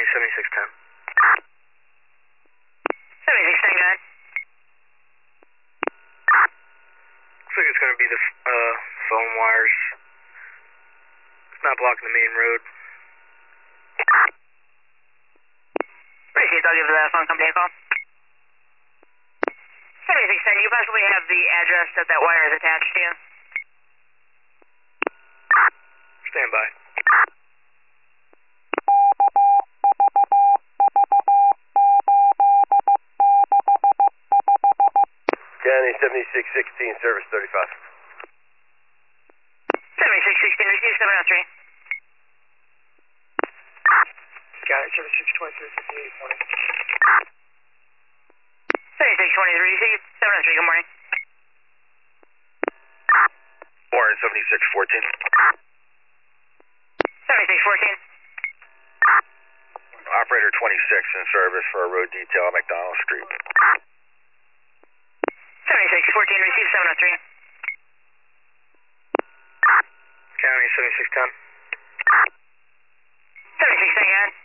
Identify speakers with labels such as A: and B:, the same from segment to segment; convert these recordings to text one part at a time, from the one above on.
A: 7610.
B: 7610, go ahead.
A: Looks like it's going to be the phone wires. It's not blocking the main road.
B: Appreciate it. I'll give the phone company a call. 7610, you possibly have the address that that wire is attached to?
A: Stand by.
C: County 7616, service 35.
B: 7616, receive 703.
A: County 7623, 58, morning.
B: 7623, receive 703, good morning.
C: Warren 7614.
B: 7614.
C: Operator 26 in service for a road detail at McDonald Street.
B: 7614, receive 703.
A: County 7610.
B: 7610, go ahead.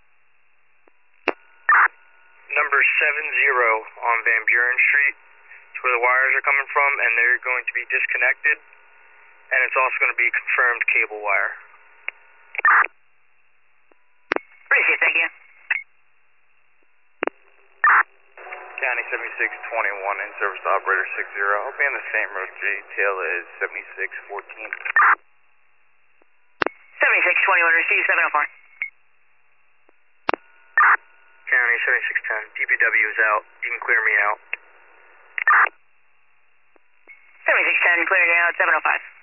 A: Number 70 on Van Buren Street. It's where the wires are coming from, and they're going to be disconnected. And it's also going to be confirmed cable wire.
B: Appreciate it, thank you.
C: County 7621 in service to operator 60. I'll be on the same road detail as 7614.
B: 7621, receive 704.
A: County 7610. DPW is out. You can clear me out.
B: 7610, clearing out 705.